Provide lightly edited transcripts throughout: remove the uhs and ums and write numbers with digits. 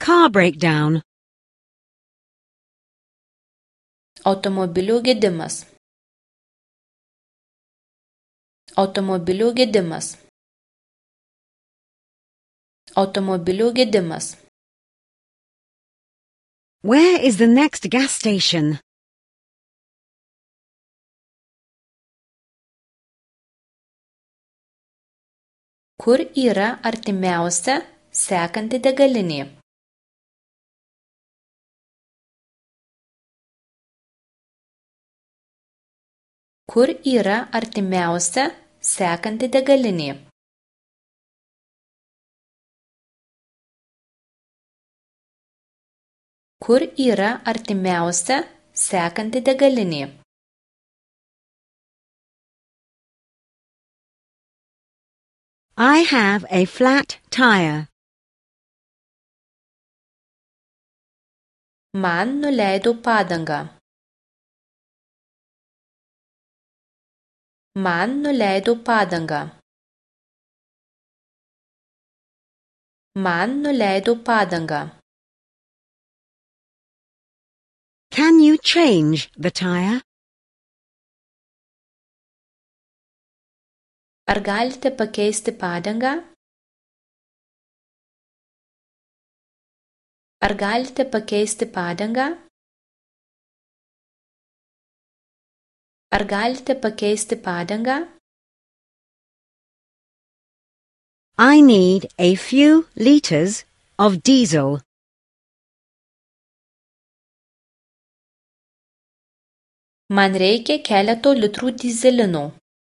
car breakdown? Automobilio gedimas. Automobilio gedimas. Automobilio gedimas. Where is the next gas station? Kur yra artimiausia sekanti degalinė? Kur yra artimiausia sekanti degalinė? Kur yra artimiausia sekanti degalinė? I have a flat tire. Man nuleido padangą. Man nuleido padangą. Man nuleido padangą. Can you change the tire? Ar galite pakeisti padangą? Ar galite pakeisti padangą? Ar galite pakeisti padangą? I need a few liters of diesel. Man reikia keleto litrų dyzelino.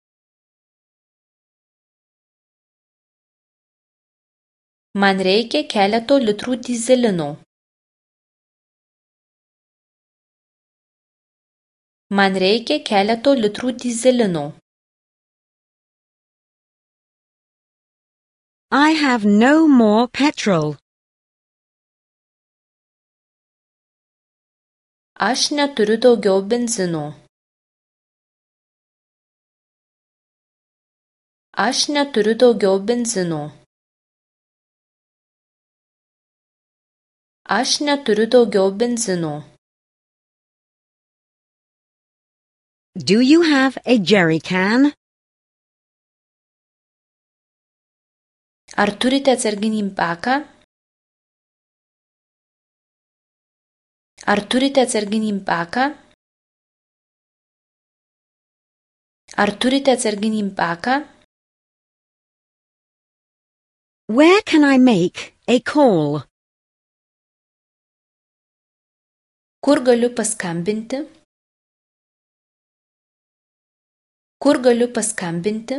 Man reikia keleto litrų dyzelino. Man reikia keleto litrų dyzelino. I have no more petrol. Aš neturiu daugiau benzino. Aš neturiu daugiau benzino. Aš neturiu daugiau benzino. Do you have a jerry can? Ar turite atsarginį baką? Ar turite atsarginį baką? Ar turite atsarginį baką? Where can I make a call? Kur galiu paskambinti? Kur galiu paskambinti?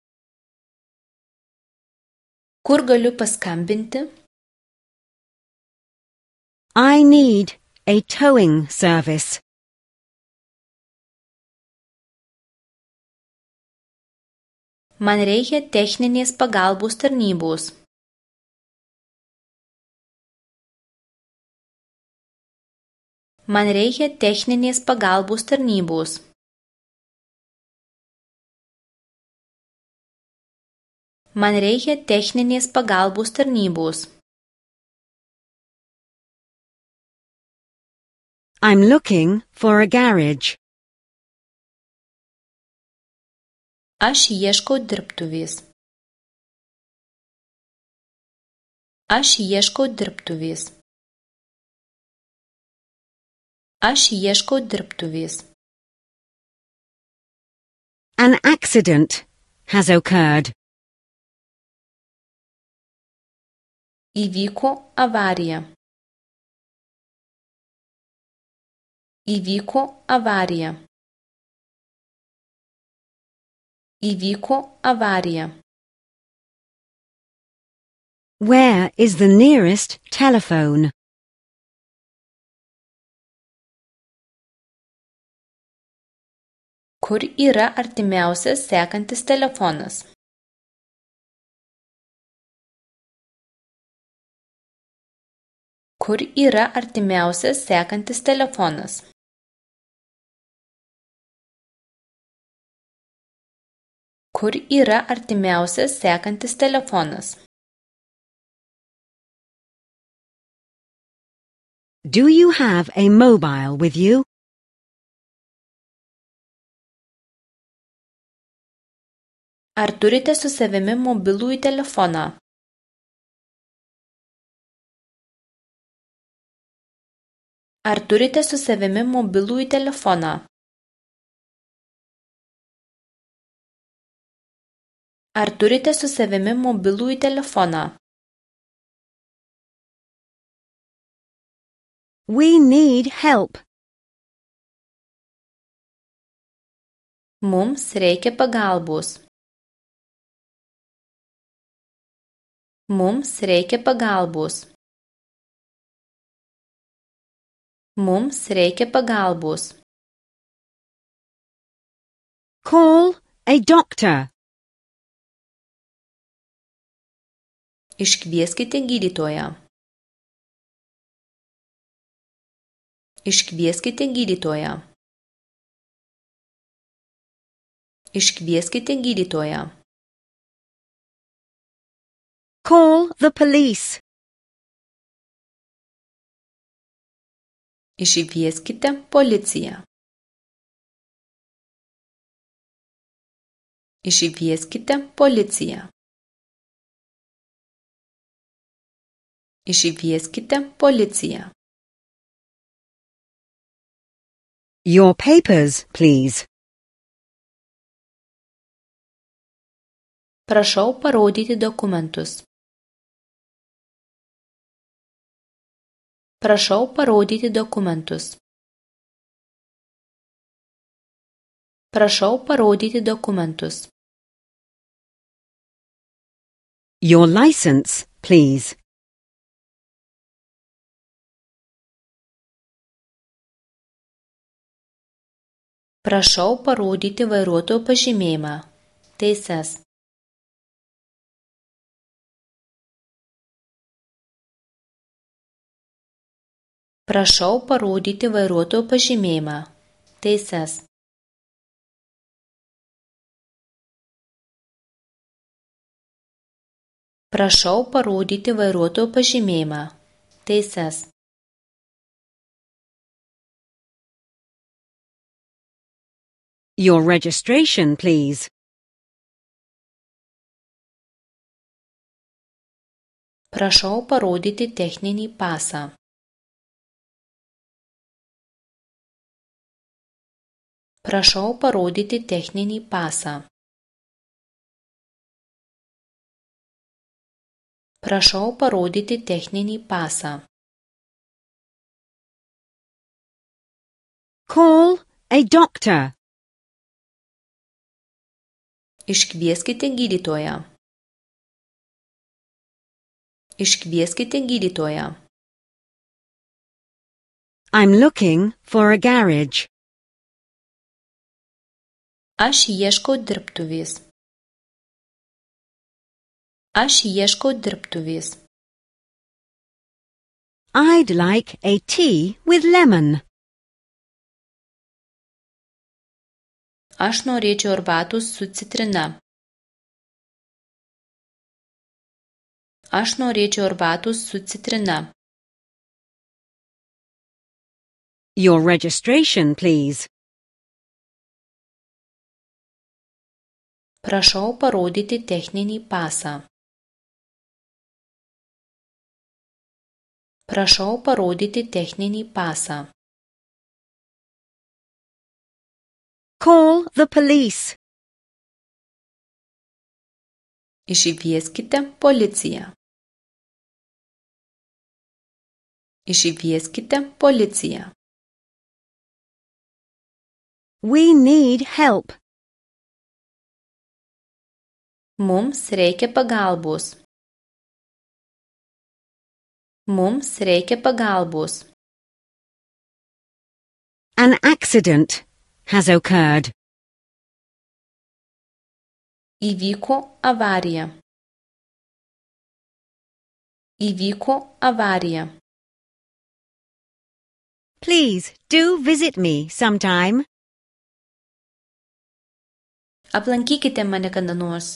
Kur galiu paskambinti? I need a towing service. Man reikia techninės pagalbos tarnybos. Man reikia techninės pagalbos tarnybos. Man reikia techninės pagalbos tarnybos. I'm looking for a garage. Aš ieškau dirbtuvės. Aš ieškau dirbtuvės. Aš ieškau dirbtuvės. An accident has occurred. Įvyko avarija. Įvyko avarija. Įvyko avarija. Where is the nearest telephone? Kur yra artimiausias sekantis telefonas? Kur yra artimiausias sekantis telefonas? Kur yra artimiausias sekantis telefonas? Do you have a mobile with you? Ar turite su savimi mobilųjį telefoną? Ar turite su savimi mobilųjį telefoną? Ar turite su savimi mobilųjį telefoną? We need help. Mums reikia pagalbos. Mums reikia pagalbos. Mums reikia pagalbos. Call a doctor. Iškvieskite gydytoją. Iškvieskite gydytoją. Iškvieskite gydytoją. Call the police. Iškvieskite policiją. Iškvieskite policiją. Iškvieskite policiją. Your papers, please. Prašau parodyti dokumentus. Prašau parodyti dokumentus. Prašau parodyti dokumentus. Your license, please. Prašau parodyti vairuotojo pažymėjimą. Teises. Prašau parodyti vairuotojo pažymėjimą. Teises. Prašau parodyti vairuotojo pažymėjimą. Teises. Your registration, please. Prašau parodyti techninį pasą. Prašau parodyti techninį pasą. Prašau parodyti techninį pasą. Call a doctor. Iškvieskite gydytoją. Iškvieskite gydytoją. I'm looking for a garage. Aš ieškau dirbtuvės. Aš ieškau dirbtuvės. I'd like a tea with lemon. Aš norėčiau arbatos su citrina. Aš norėčiau arbatos su citrina. Your registration, please. Prašau parodyti techninį pasą. Prašau parodyti techninį pasą. Call the police. Iškvieskite policiją. Iškvieskite policiją. We need help. Mums reikia pagalbos. Mums reikia pagalbos. An accident has occurred. Įvyko avarija. Įvyko avarija. Please do visit me sometime. Aplankykite mane kada nors.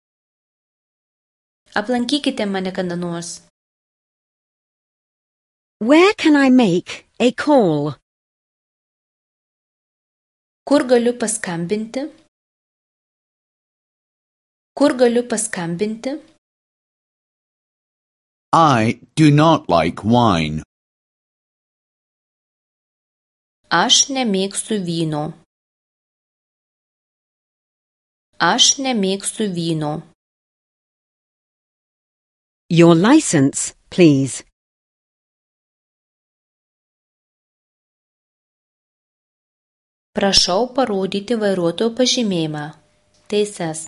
Aplankykite mane kada nors. Where can I make a call? Kur galiu paskambinti? Kur galiu paskambinti? I do not like wine. Aš nemėgstu vyno. Aš nemėgstu vyno. Your license, please. Prašau parodyti vairuotojo pažymėjimą. Teises.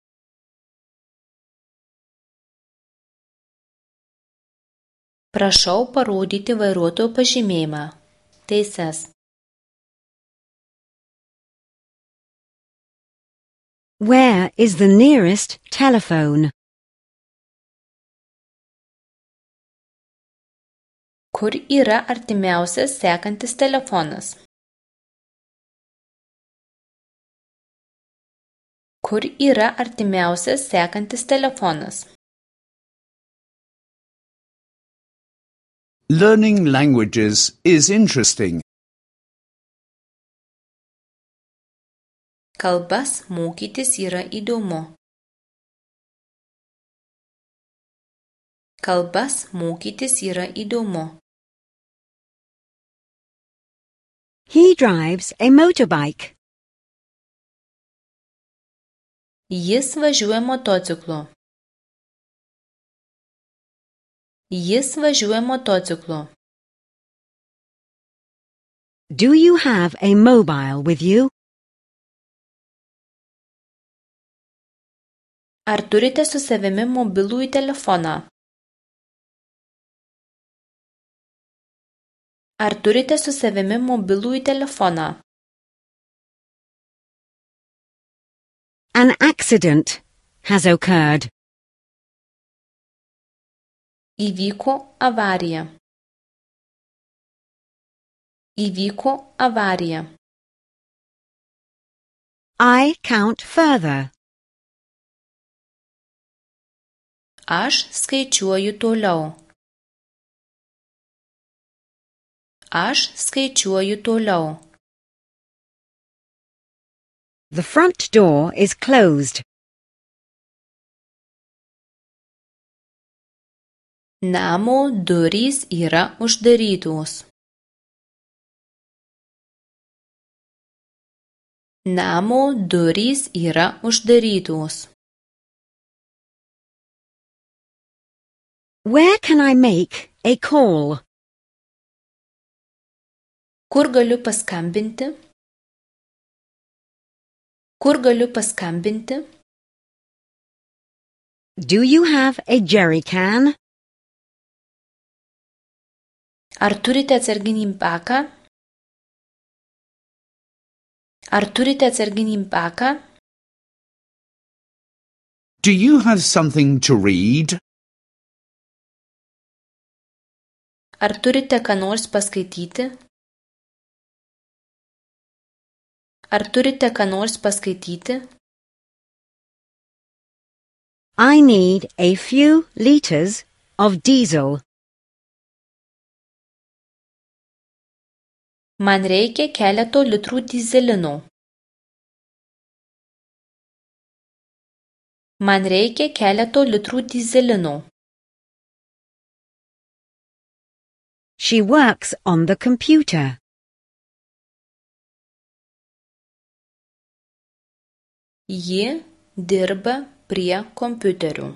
Prašau parodyti vairuotojo pažymėjimą. Teises. Where is the nearest telephone? Kur yra artimiausias sekantis telefonas? Kur yra artimiausias sekantis telefonas? Learning languages is interesting. Kalbas mokytis yra įdomu. Kalbas mokytis yra įdomu. He drives a motorbike. Jis važiuoja motociklu. Jis važiuoja motociklu. Do you have a mobile with you? Ar turite su savimi mobilųjį telefoną? Ar turite su savimi mobilųjį telefoną? An accident has occurred. Įvyko avarija. Įvyko avarija. I count further. Aš skaičiuoju toliau. Aš skaičiuoju toliau. The front door is closed. Namo durys yra uždarytos. Namo durys yra uždarytos. Where can I make a call? Kur galiu paskambinti? Kur galiu paskambinti? Do you have a jerry can? Ar turite atsarginį paką? Ar turite atsarginį paką? Do you have something to read? Ar turite ką nors paskaityti? Ar turite ką nors paskaityti? I need a few liters of diesel. Man reikia keleto litrų dyzelino. Man reikia keleto litrų dyzelino. She works on the computer. Ji dirba prie kompiuterių.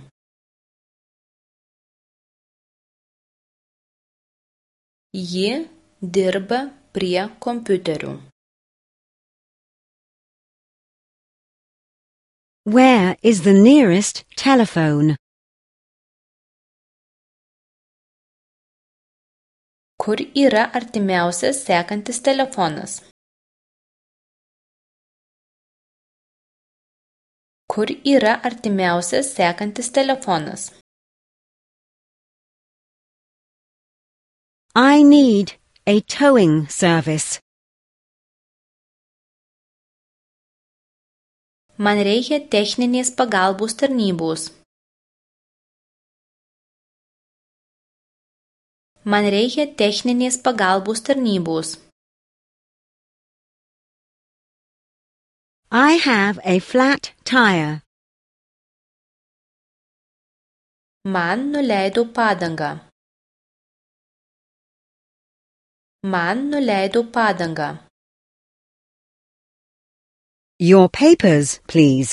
Ji dirba prie kompiuterių. Where is the nearest telephone? Kur yra artimiausias sekantis telefonas? Kur yra artimiausias sekantis telefonas? I need a towing service. Man reikia techninės pagalbos tarnybos. Man reikia techninės pagalbos tarnybos. I have a flat tire. Man nuleido padangą. Man nuleido padangą. Your papers, please.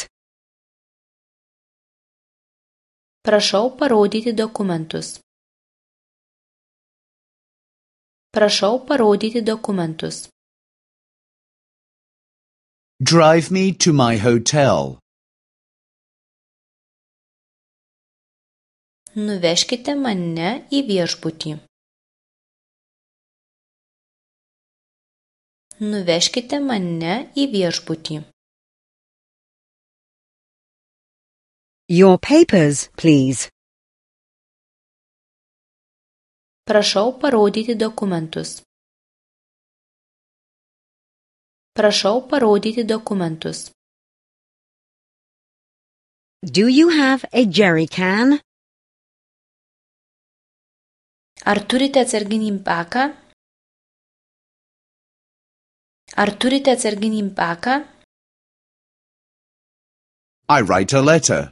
Prašau parodyti dokumentus. Prašau parodyti dokumentus. Drive me to my hotel. Nuvežkite mane į viešbutį. Nuvežkite mane į viešbutį. Your papers, please. Prašau parodyti dokumentus. Prašau parodyti dokumentus. Do you have a jerry can? Ar turite atsarginį baką? Ar turite atsarginį baką? I write a letter.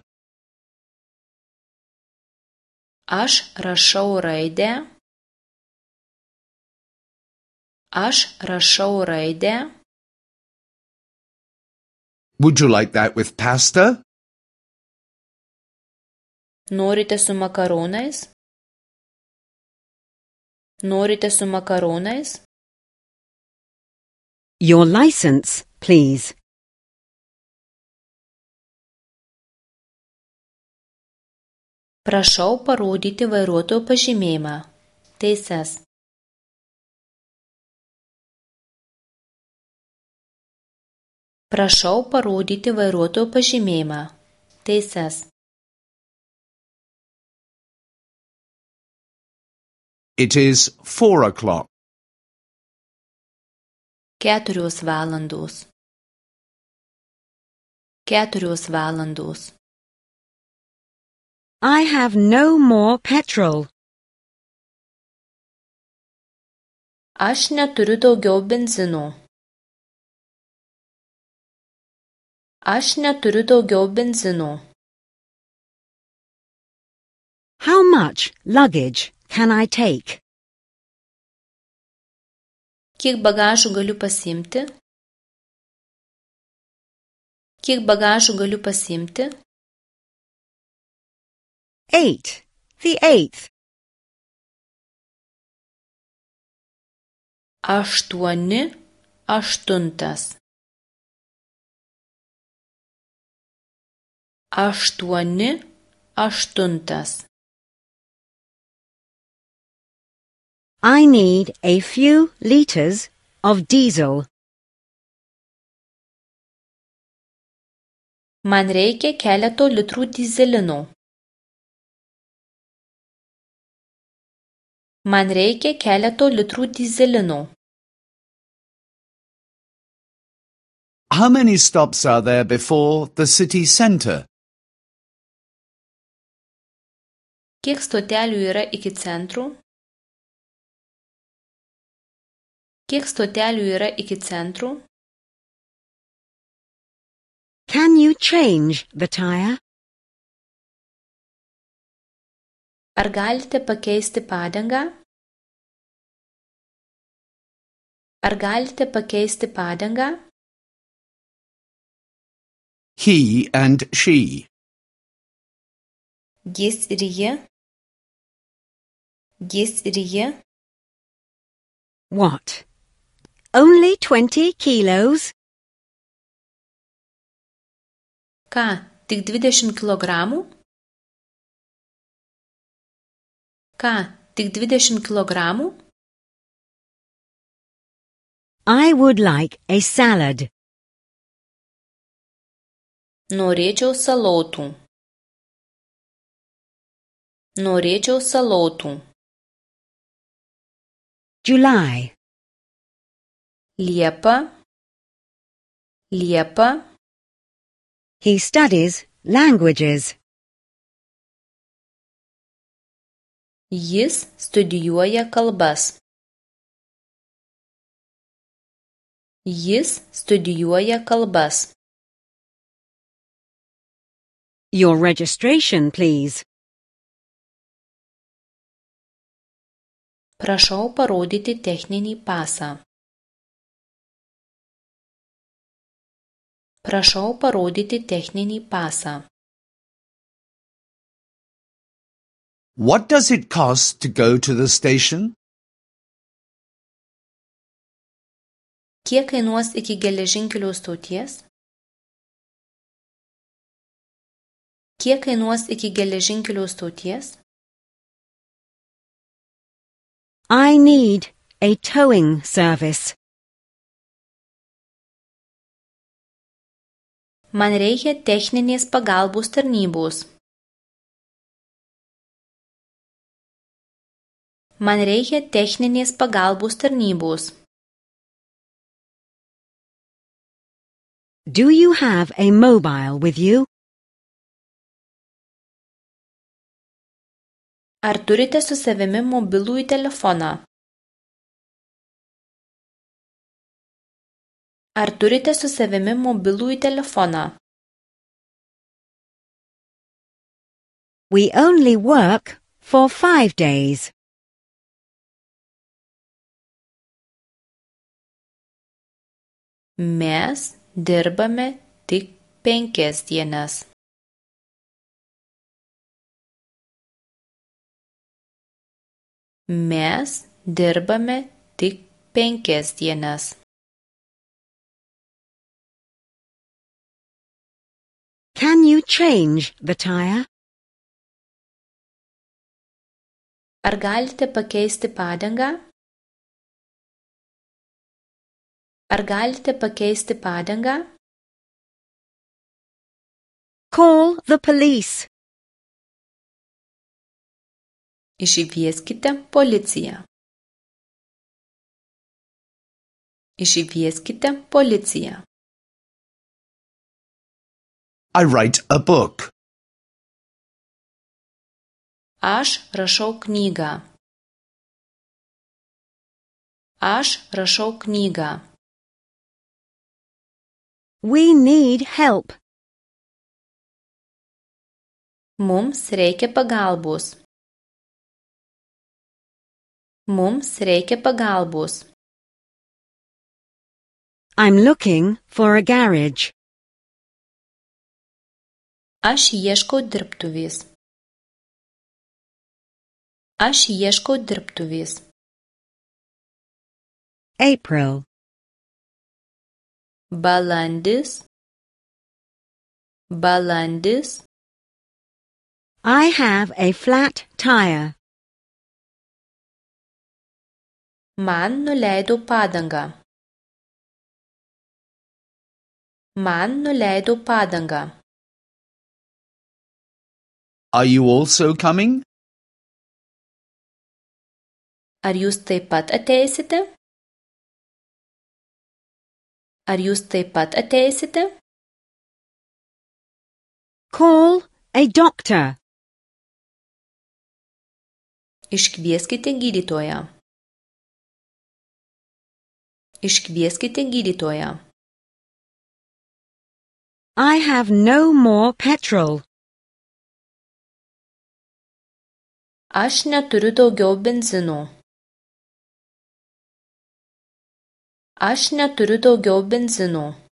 Aš rašau raidę. Aš rašau raidę. Would you like that with pasta? Norite su makaronais? Norite su makaronais? Your license, please. Prašau parodyti vairuotojo pažymėjimą. Teises. Prašau parodyti vairuotojo pažymėjimą. Teises. It is 4:00. 4 valandos. 4 valandos. I have no more petrol. Aš neturiu daugiau benzino. Aš neturiu daugiau benzino. How much luggage can I take? Kiek bagažų galiu pasiimti? Kiek bagažų galiu pasiimti? 8. The 8th. 8. 8. 8. 8. I need a few liters of diesel. Man reikia keleto litrų dyzelino. Man reikia keleto litrų dyzelino. How many stops are there before the city centre? Kiek stotelių yra iki centrų? Kiek stotelių yra iki centrų? Can you change the tire? Ar galite pakeisti padangą? Ar galite pakeisti padangą? He and she. Jis ir ji. Jis ir ji. What? Only 20 kilos? Ką, tik 20 kilogramų? Ką, tik 20 kilogramų? I would like a salad. Norėčiau salotų. Norėčiau salotų. July. Liepa. Liepa. He studies languages. Jis studijuoja kalbas. Jis studijuoja kalbas. Your registration, please. Prašau parodyti techninį pasą. Prašau parodyti techninį pasą. What does it cost to go to the station? Kiek kainuos iki geležinkelio stoties? Kiek kainuos iki geležinkelio stoties? I need a towing service. Man reikia techninės pagalbos tarnybos. Man reikia techninės pagalbos tarnybos. Do you have a mobile with you? Ar turite su savimi mobilųjį telefoną? Ar turite su savimi mobilųjį telefoną? We only work for 5 days. Mes dirbame tik 5 dienas. Mes dirbame tik 5 dienas. Can you change the tire? Ar galite pakeisti padangą? Ar galite pakeisti padangą? Call the police. Iškvieskite policiją. Iškvieskite policiją. I write a book. Aš rašau knygą. Aš rašau knygą. We need help. Mums reikia pagalbos. Mums reikia pagalbos. I'm looking for a garage. Aš ieškau dirbtuvės. Aš ieškau dirbtuvės. April. Balandis. Balandis. I have a flat tire. Man nuleido padangą. Man nuleido padangą. Are you also coming? Ar jūs taip pat ateisite? Ar jūs taip pat ateisite? Call a doctor. Iškvieskite gydytoją. Iškvieskite gydytoją. I have no more petrol. Aš neturiu daugiau benzino. Aš neturiu daugiau benzino.